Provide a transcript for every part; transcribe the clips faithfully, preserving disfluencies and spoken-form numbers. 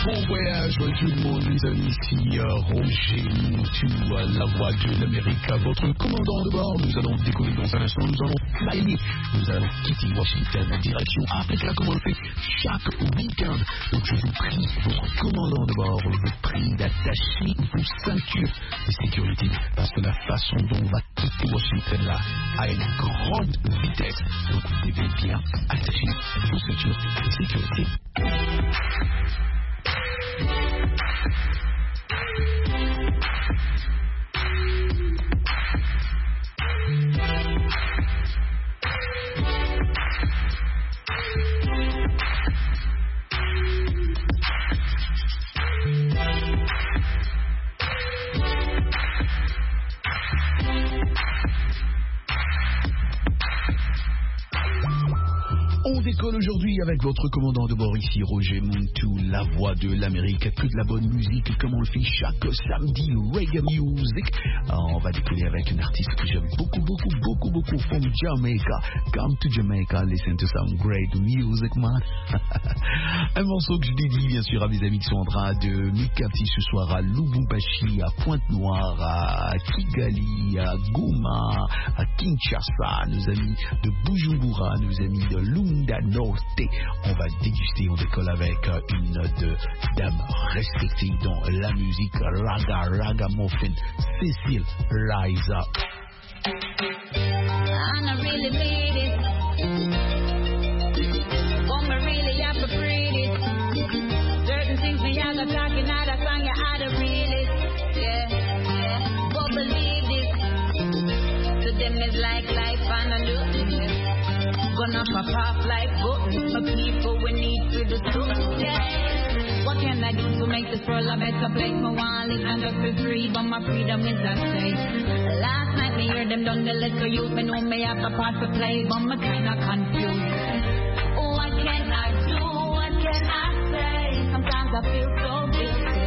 Bon voyage tout le monde, les amis, ici euh, Roger Moutou, euh, la voix de l'Amérique, votre commandant de bord. Nous allons décoller dans un instant, nous allons flyer, nous allons quitter Washington en direction Afrique, comme on le fait chaque week-end. Donc je vous prie, votre commandant de bord, je vous prie d'attacher vos ceintures de sécurité, parce que la façon dont on va quitter Washington là a une grande vitesse. Donc vous devez bien attacher vos ceintures de sécurité. On décolle aujourd'hui avec votre commandant de bord ici, Roger Moutou, la voix de l'Amérique, que de la bonne musique comme on le fait chaque samedi, reggae music. Alors, on va décoller avec un artiste que j'aime beaucoup, beaucoup, beaucoup, beaucoup, from Jamaica. Come to Jamaica, listen to some great music, man. Un morceau que je dédie bien sûr à mes amis qui sont en train de m'écouter ce soir à Lubumbashi, à Pointe-Noire, à Kigali, à Goma, à Kinshasa, nos amis de Bujumbura, nos amis de Lunda Norte. On va déguster, on décolle avec une de dames respectée dans la musique raga, raga muffin, Cécile Rise Up. And I really made it. Oh, me really have to breathe it. Certain things me have to talking out of song, you had to read it. Yeah, yeah. But believe this. To them is like life and I do. Gonna pop off like buttons. For people we need to the truth. Yeah. What can I do to make this world a better place? My wallet and just be free, but my freedom is at stake. Last night me hear them done the little youth. Me know me have a part to play, but me kinda confused. What can I do? What can I say? Sometimes I feel so guilty.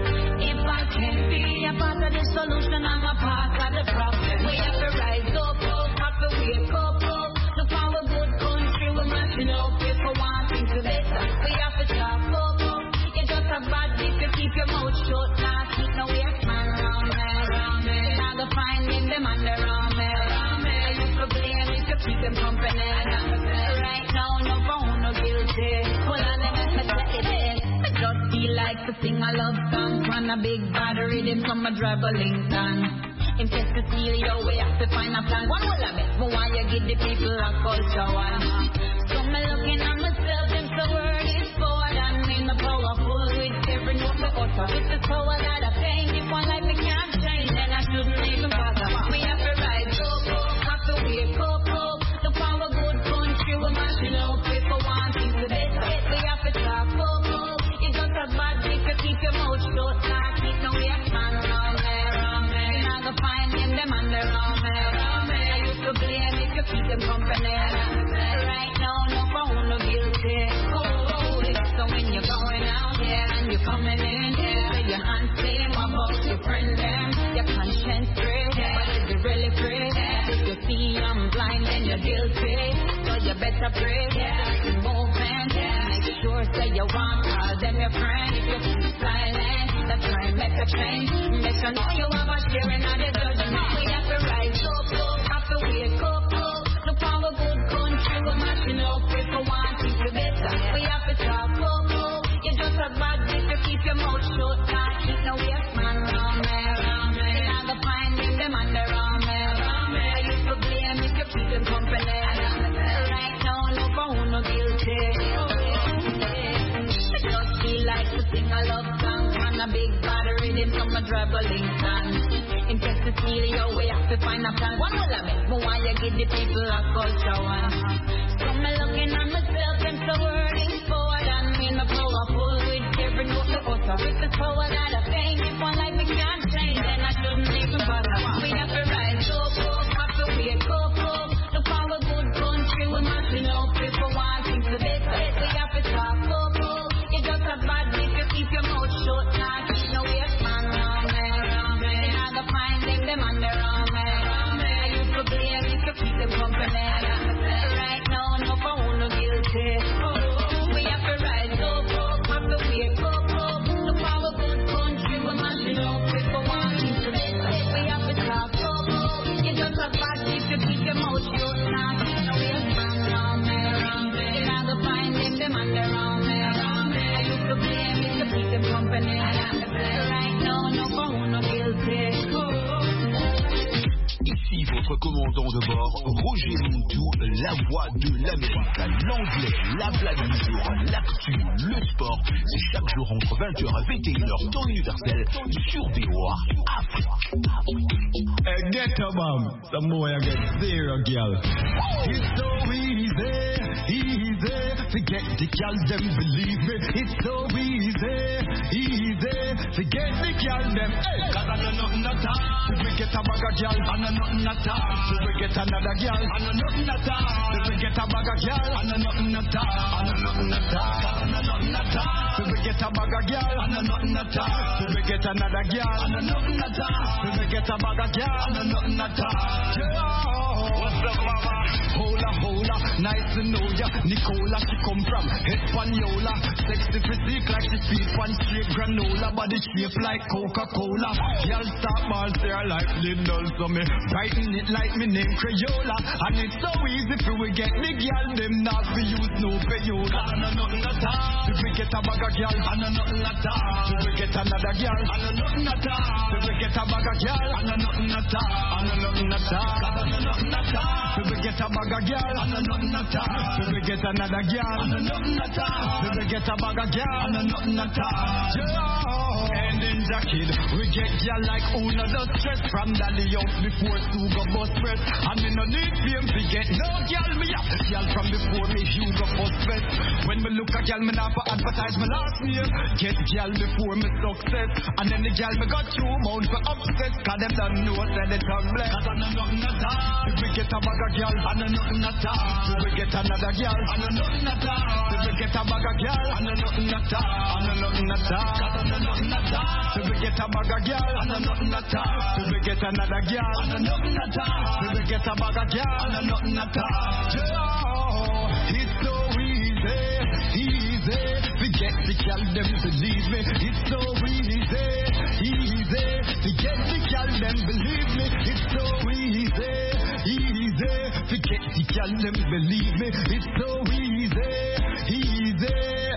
If I can't be a part of the solution, I'm a part of the problem. We have to rise up, up, have to wake up, up. Look how a good country we're matching up. If we want things to better, we have to talk up, up. You just a bad if you keep your mouth shut. Now keep no waste man around me, around me. Now go find them, them under around me, around me. You could blame if you keep them company. Right now, no phone, no guilty. Well, I never said it. I just feel like to sing a love song. Run a big battery, then come a drive a Lincoln. In case to steal your way, have to find a plan. One will I make, but why you give the people a culture one? So me looking at myself, them so word is forward and me the powerful with every note me utter. It's the power that I pain. If one life me can't change, then I shouldn't even bother. We have to rise up, up, have to wake up, up. The power good country, we're mashing up. If we want things to better, we have to talk up, up. It's just a bad if you keep your mouth shut. Nah, keep no waste man around me, around me. Now go find them, them under around me, around me. I used to blame if you keep them company. Right now, no phone, no guilty. Oh, so when you're going out here and you're coming in here, your hands same about your friend them, your conscience free, but is it really free? If you see I'm blind, then you're guilty. So you better pray, yeah, movement, yeah. Make sure say you want, call them your friend. If you keep silent, that's right, make a change. Make sure know you have a sharing of the judgment. We have to rise up, up, have to wake up, up. The power good country, we're matching up. If we want things to better, we have to talk up, up. You just a bad if you keep your mouth shut. Nah, keep no waste man around me, around me. Now go find them, them under around me, around me. I used to blame if you keep them company. Right now, no phone, no guilty. I just feel like to sing a love song. On a big battery, then come a drive a Lincoln. In case to steal your way, have to find a plan. One will I make, but why you give the people a culture one? So me looking at myself, and so word is forward. And me no powerful with every note to utter. It's the power that I pain. If one life me can't change, then I shouldn't even bother. We have to rise up, up, have to wake up, up. The power good country, we're matching up. If we want things to better, we have to talk up, up. It's just a bad if you keep your mouth shut. Nah, keep no waste man around me, around me. Now go find them, them under around me, around me. I used to blame if you keep them company. Right now, no phone, no guilty. Oh, we have to rise up, up, have to wake up, up. happening. Right now, no phone, no guilty. Ici votre commandant de bord, Roger Montou, la voix de l'Amérique, l'anglais, la blague du jour, l'actu, le sport. C'est chaque jour entre vingt heures et vingt et une heures temps universel sur V O A Afrique. Hey, get a bomb, some boy I get zero girl. It's so easy, easy to get the girl, them believe me. It's so easy, easy to get the girl, them. Hey, cause I know nothing at all. If we get a bag of girl, I know nothing at all. If we get another girl, I know nothing at all. If we get a bag of girl, I know nothing at all. I know nothing at all. I know nothing at all. If we get a bag of girl, I know nothing at all. If we get another girl, I know nothing at all. If we get a bag of girl, I know nothing at all. What's up, mama? Hola, hola, nice to know ya. Nicola, she come from Hispaniola. Sexy physique like she feed one straight granola. Body shape like Coca-Cola. Girl stop balls there like Lidl. So me writing it like me name Crayola. And it's so easy for we get the girl. Them not we use no payola. I know nothing at all. If we get a bag of girl, I know nothing at all. If we get another girl, I know nothing at all. If we get a bag of girl, I know nothing at all. I know nothing at all. I know nothing at all. If we get a bag of girl, I know nothing at all. If we get another girl, I know nothing at all. If we get a bag of girl, I know nothing at all. And in the kid, we get girl like Una the stress from Daddy out before Sugar bus press. And me no need fame to get no girl, me have girl from before me Hugo bus press. When me look at girl, me not for advertise my last name. Get girl before me success. And then the girl me got two mount for upset. Cause them don't know that they tongue bless. Cause I know nothing at all. If we get a bag of girl, I know nothing at all. If we get another girl, I know nothing at all. If we get a bag of girl, I know nothing at all. I know nothing at all. Cause I know nothing at all. If we get a bag of girl, I know nothing at all. If we get another girl, I know nothing at all. If we get a bag of girl, I know nothing at all. It's so easy, easy to get the girl, them believe me. It's so easy, easy to get the girl, them believe me. It's so easy, easy to get the girl, them believe me. It's so easy, easy.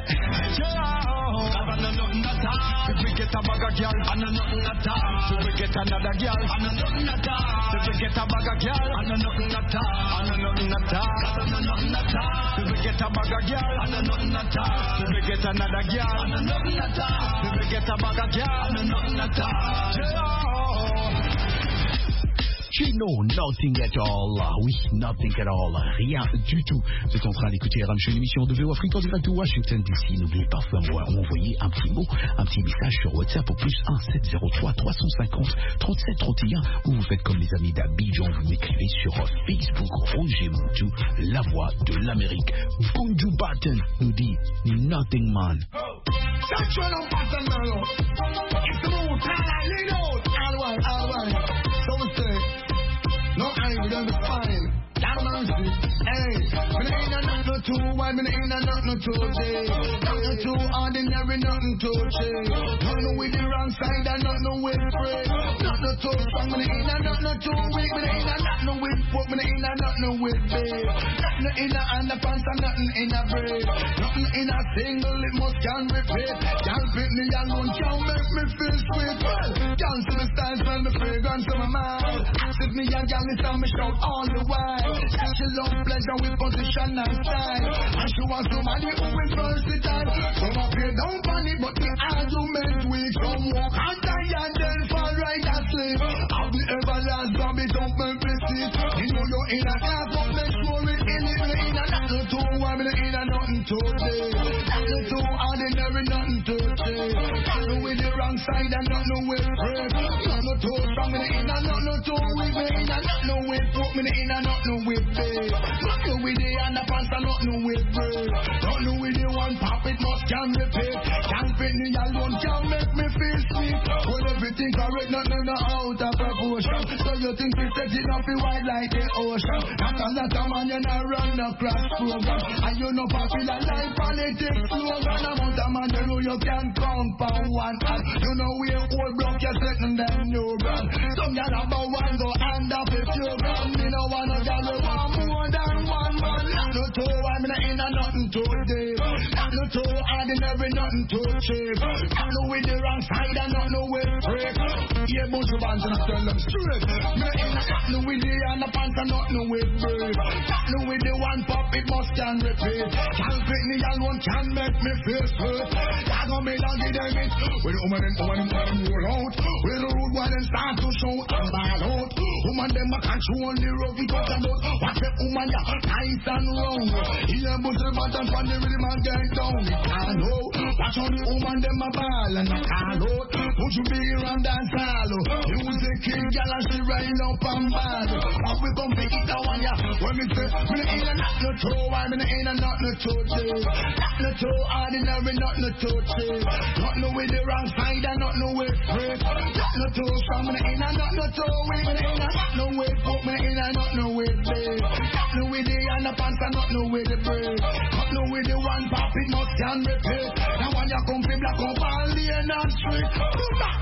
I know nothing at all. If we get a bag of girl, I know nothing at all. If we get another girl, I know nothing at all. If we get a bag of girl, I know nothing at all. I know nothing at all. I know nothing at all. If we get a bag of girl, I know nothing at all. If we get another girl, I know nothing at all. If we get a bag of girl, I know nothing at all. Chez nous, nothing at all. Oui, nothing at all. Rien du tout. Vous êtes en train d'écouter Ramche, une émission de V O Afrique en direct de Washington D C. N'oubliez pas de m'envoyer un petit mot, un petit message sur WhatsApp au plus un sept zéro trois trois cent cinquante trente-sept trente et un. Ou vous faites comme les amis d'Abidjan, vous m'écrivez sur Facebook Roger Montou, la voix de l'Amérique. Bunju Barton nous dit Nothing Man. No, I ain't gonna find. Down on the hey, me ain't nothing no too wide, me ain't nothing no too day. Nothing too ordinary, nothing too cheap. Nothing with the wrong side and nothing with free. Nothing too strong, me ain't nothing too weak, me ain't nothing with foot, me ain't nothing with babe. Nothing in a underpants and nothing in a braid. Nothing in a single, it must can repeat. Can't fit me alone, can't make me feel sweet. Can't see the style, smell the fragrance of my mind. Sit me and gal, it's on me shout all the while. She love pleasure with position and style. And she wants somebody who is versatile. Some up here don't panic, but the argument weak. Some walk and die and then fall right asleep. Have the everlast zombie, don't make me sit. You know you're in a class, but make sure it's in it. Me in a nothing too warm, me in a nothing too day. Nothing too ordinary, nothing too cheap. Nothing with the wrong side and nothing with brave. Nothing too strong, me in a nothing too weak. Me in a nothing with foot, me in a nothing with babe. Nothing with the underpants and nothing with brave. Nothing with the one pop, it must can repeat. Can't fit me alone, can't make me feel sweet. Well, everything correct, nothing out of proportion. So you think we set it up in wide like the ocean. Not a lot of man, you not run across program. And you know popular like politics slogan. Amount of man, you know you can compound one hand. You know we old block, you're setting them new brand. Some y'all about one go hand up if you gram. Me no wanna gal want more than one man. no too, I'm in a nothing too deep. Not no too ordinary, nothing too cheap. Not no with the wrong side and not no with break. Yeah, bunch of bands and I tell them straight. Me in a not no with the and the pants and not no with brave. Not no with the one pop, it must can repeat. Can't fit me and one can make me feel hurt. That gon' me down give them it. When woman them, woman them, woman them roll out. When the road one them start to show and ball out. Woman them a control the road we talk about. Watch the woman ya nice and round. Here but the bottom from the rhythm and get down. It can't go. Watch how the woman them a ball and a call out. Put you be around and follow. Music king gal and she rain up and ball. How we come pick it down ya. When me say me ain't a not no toe, I me ain't a not no toe day. Not no toe ordinary, not no toe day. Not no with the wrong side and not no with break. Not no toe from me ain't a not no toe. Me ain't a not no with foot, me ain't a not no with bed. Not no with the and the pants and not no with the break. Not no with the one pop it must can repeat. Now when you come fi black up all lane and street. Come back.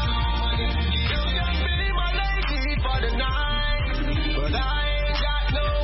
But I ain't got no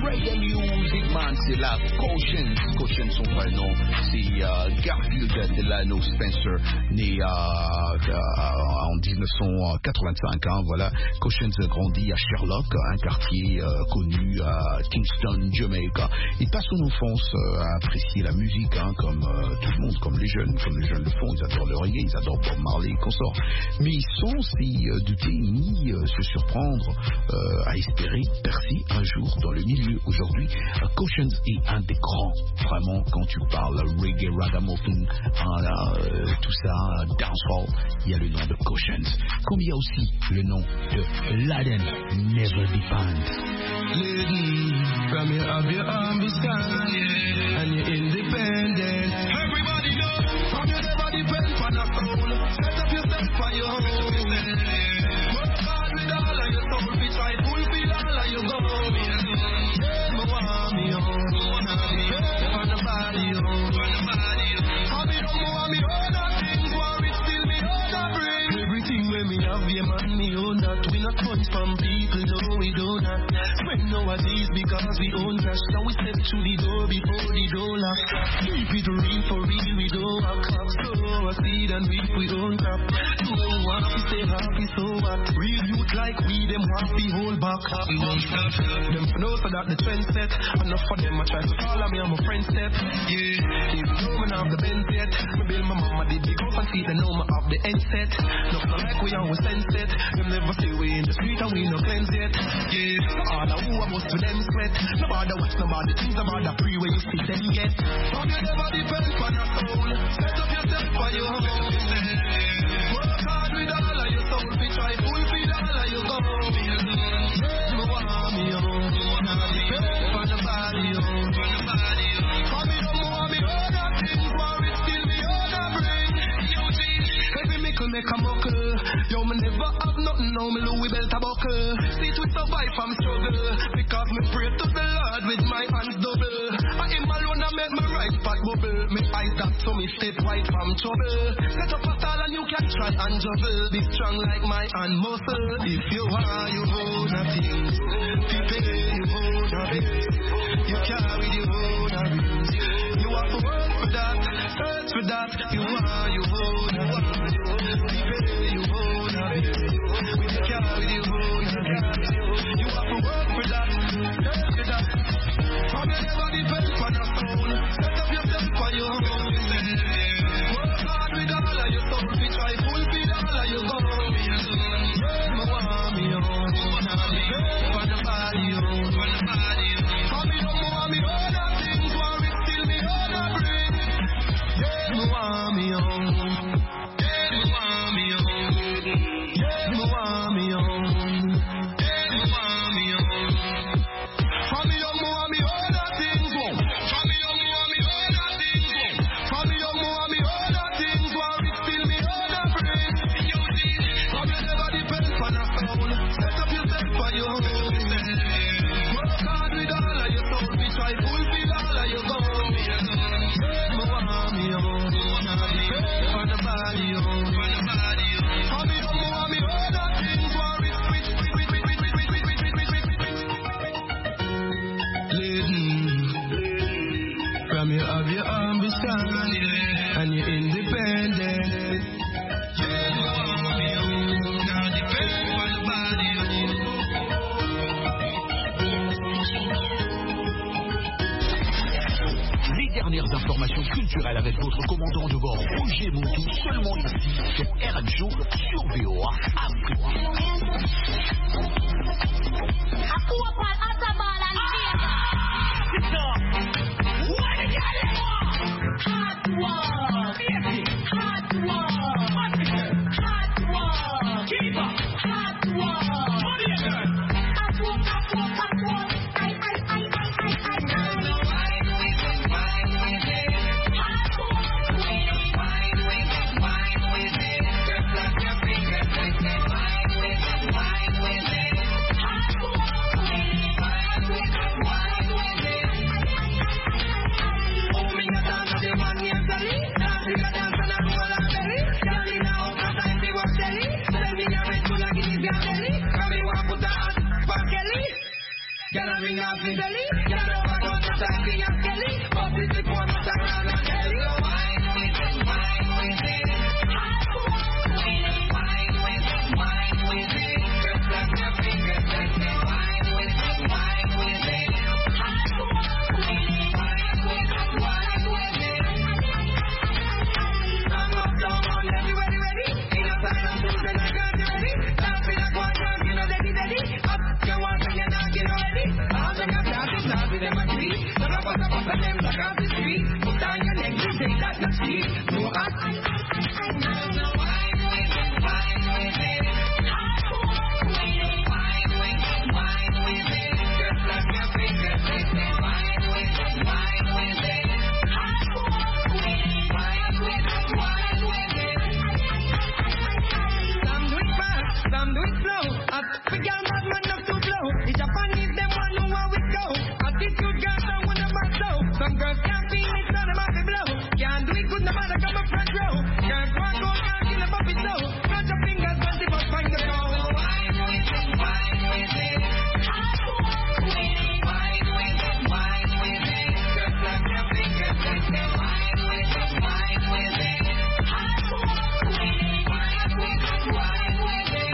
reggae music, man, c'est la Caution. Caution, son vrai nom, c'est euh, Garfield Delano Spencer, né euh, euh, en dix-neuf cent quatre-vingt-cinq, hein, voilà. Caution grandit à Sherlock, un quartier euh, connu à Kingston, Jamaica. Il passe son enfance euh, à apprécier la musique, hein, comme euh, tout le monde, comme les jeunes, comme les jeunes le font. Ils adorent le reggae, ils adorent Bob Marley et consorts. Mais sans s'y euh, douter ni euh, se surprendre euh, à espérer percer un jour dans le milieu. Aujourd'hui, uh, Caution est un des grands, vraiment, quand tu parles reggae, ragamuffin, hein, là, euh, tout ça, dancehall, il y a le nom de Caution. Comme il y a aussi le nom de Laden Never Depends. Lady, from you have your ambition, yeah, and you're independent. Everybody know, from you never depend on a soul. Set up yourself on your own. Work hard with all of your soul, be try fulfill all of your goals. Yeah, me want me own, yeah, on the body own. I me don't want me own that things, want it still me own that bring. Everything when me have, yeah man, me own that. We not funds from people, no we do not. Spend nowadays because we own cash. Now we step through the door before the door lock. Keep it real for real, we don't have cops. So I seed and reap we own crap. So want to stay happy, so what? Real youth like we, them happy hold back. Them know so that the trend set. Enough for them I try to follow me on my friend step. Yeah, even though me not have the bend set. Me build my mama did big up and see they know me have the end set. Nothing like we always sense it. Them never say we in the street and we no cleanse yet. Yeah, all the who I must to them sweat. Nobody watch nobody things about the free where you see them get. From you never depend on your soul. Set up yourself for your own. Work hard with all of your soul. Be try fulfill all of your goals. You want me on. From the body on. Come me don't want me all that things. Want it still me all that bring. Every mickle make a buckle. Yo me never have nothing. Now me Louis belt a buckle. See to survive from struggle. Because me pray to the Lord with my hands double. I am alone I make my right spot bubble. Me eyes that so me step right from trouble. Set up a style and you can try and juggle. Be strong like my hand muscle. If you are you own a thing. People you own a bit. You carry you own a bit. You have to work for that. Search for that. You are you own a bit. People you own a bit. You carry you own a bit. You have to work for that. Search for that. From you never depend on a soul. Set up yourself for your own. Work hard with all of your soul. Be try fulfill all of your goals. Yeah, me want me own. For the body own. Come me don't want me own that things. Want it still me own that bring. Yeah, me want me own. Yeah, me want me own. Yeah, me want me own. Yeah, me want me own. For me young, me want me own that things. For me young, me want me own that things. For me young, me want me own that things. Want it still me own that bring. Come you never depend on a soul. Set up yourself for your own. Work hard with all of your soul. Be try fulfill all of your goals. Yeah, me want me own. For the body own. For me young, me want me own that things. Want it switch, switch, switch, switch, switch, switch, switch, switch, switch, switch. Lady, from you have your ambition, and you're independent. Yeah, you want me own. Now depend on the body Les dernières informations culturelles avec votre commandant de bord Roger Montou, seulement ici sur R M Show sur V O A Afrique. Why? off his belly. Get over on the side, king of Kelly. Up with the form of the round and belly. Wine with it, wine with it. Wine with it, wine with it. Just like your fingers, let me wine with it, wine with it. Wine with it, wine with it. I'm up, down, on, everybody ready? In a sign of movement, I got you ready. Dance in a quadrant, you know, daddy, daddy. Up, you want to get down, get ready. All the guys dancing, dancing, them a tree. Some of us, some of them, like off the street. Put down your legs, you say that, not see. No, I, I, I, I, I, wine with it, wine with it. Wine with it, wine with it. Just like your fingers, they say wine with it, wine with it. Wine with it, wine with it. Some do it fast, some do it slow. I forget bad man not to blow. It's Japanese, them one know how it go. Attitude girls don't want to back so. Some girls can't feel it, so them have to blow. Can't do it good, no matter come up front row. Girls want go, can't kill a puppy slow. Cut your fingers, but the bus find the row. Wine with it, wine with it. Wine with it, wine with it. Just like your fingers, they say wine with it, wine with it. Wine with it, wine with it.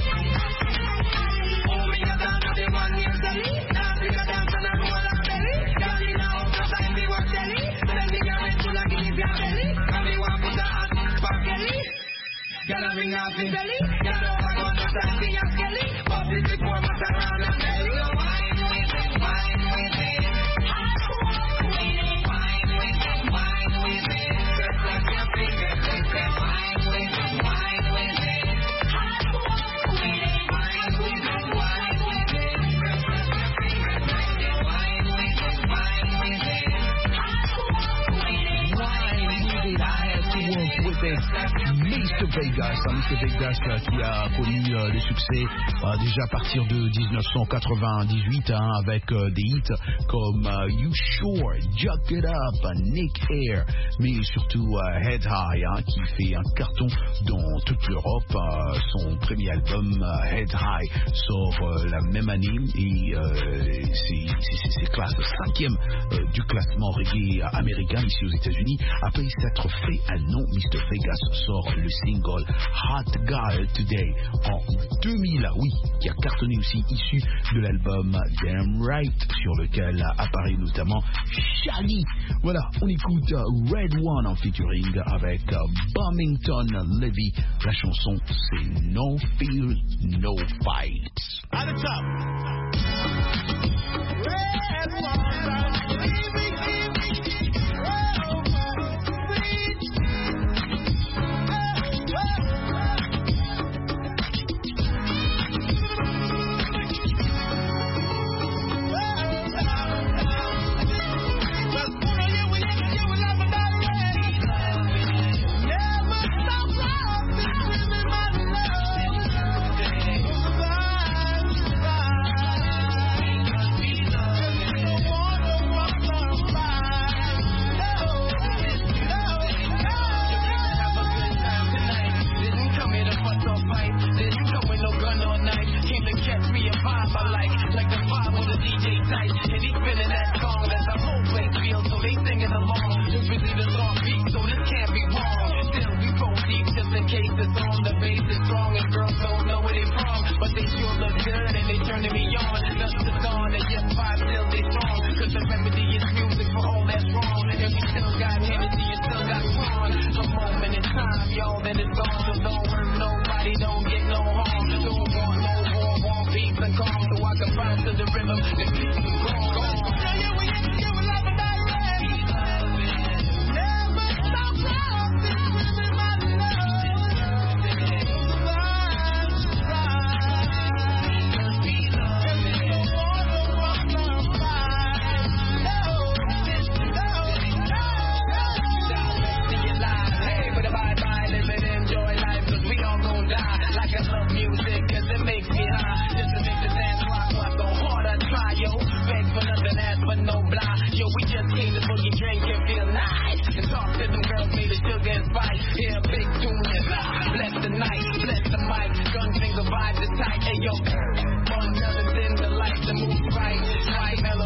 Oh, me a dance to the one year belly. Dance to the dance and I roll on belly. Girl, you know how time me work belly. Send me your head full of guineas your belly. Come me want put a hot for belly. Girl, I ring off the belly. Girl, over on the side, king of Kelly. Up with the form of the round and belly. Wine with it, wine with it. Wine with it, wine with it. Just like your fingers, they say wine with it, wine with it. Wine with it, wine with it. Just like your fingers, they say wine with it, wine with it. Wine with it, I have to work with it. mister Vegas, hein, mister Vegas euh, qui a connu euh, le succès euh, déjà à partir de dix-neuf cent quatre-vingt-dix-huit hein, avec euh, des hits comme euh, You Sure, Jack It Up, Nick Air, mais surtout euh, Head High hein, qui fait un carton dans toute l'Europe. Euh, son premier album euh, Head High sort euh, la même année et euh, c'est, c'est, c'est classe cinquième euh, du classement reggae américain ici aux États-Unis. Après s'être fait un nom, mister Vegas sort le single Hot Girl Today en deux mille, oui, qui a cartonné aussi, issu de l'album Damn Right, sur lequel apparaît notamment Shaggy. Voilà, on écoute Red One en featuring avec Bumington Levy. La chanson, c'est No Fear, No Fight. At the top. Red One, baby, Yo, one nothing in the light to move right, right.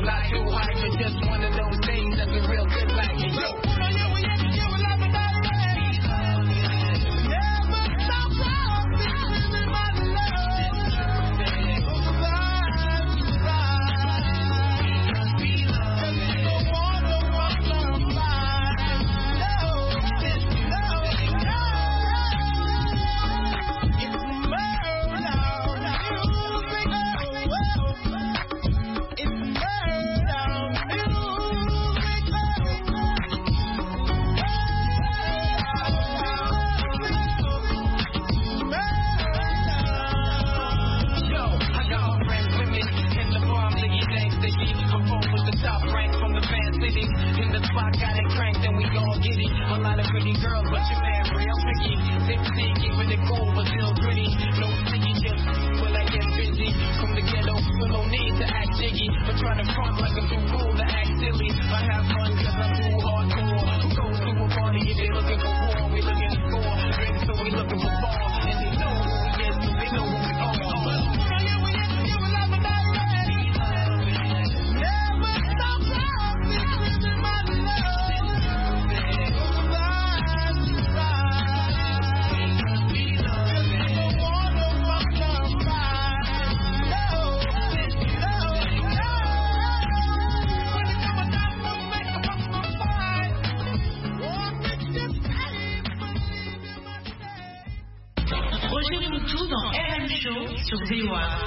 spot got it cranked and we gon' get it. A lot of pretty girls, but your man real tricky. Sixteen, keeping it cool, but still gritty. No sticky chips, when I get busy. From the ghetto, so no need to act jiggy. But try to front like I'm too cool to act silly. I have fun cause I'm too hardcore. Who goes to a party if they looking for war? We looking to score, drink so we looking for ball. And they know who we is, so they know who we are. Tout dans R M Show sur V O A.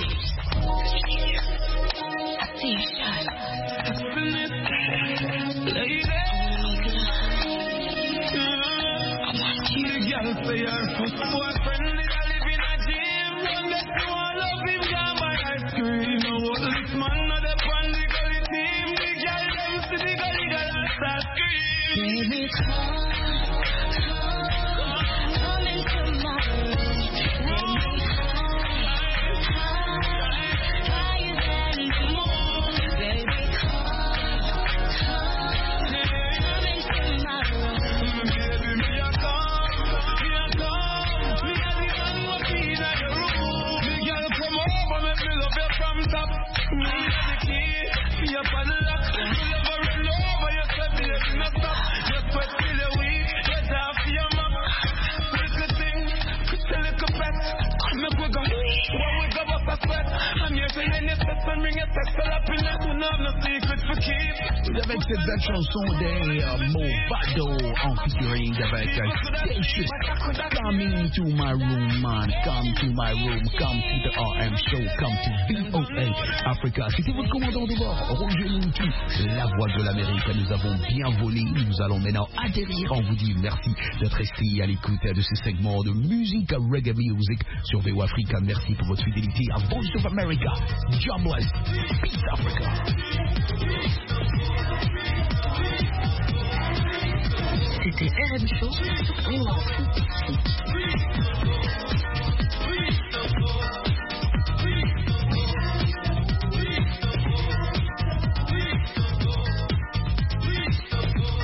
Avec cette belle chanson des euh, Movado en featuring avec Station. Come into my room, man. Come to my room. Come to the R M Show. Come to V O A Africa. C'était votre commandant de bord, Roger Muntu, la voix de l'Amérique. Nous avons bien volé. Nous allons maintenant atterrir. On vous dit merci d'être resté à l'écoute de ce segment de musique, reggae music sur V O A Africa. Merci pour votre fidélité à Voice of America. God bless. Peace Africa. C'était R M Show sur V O A.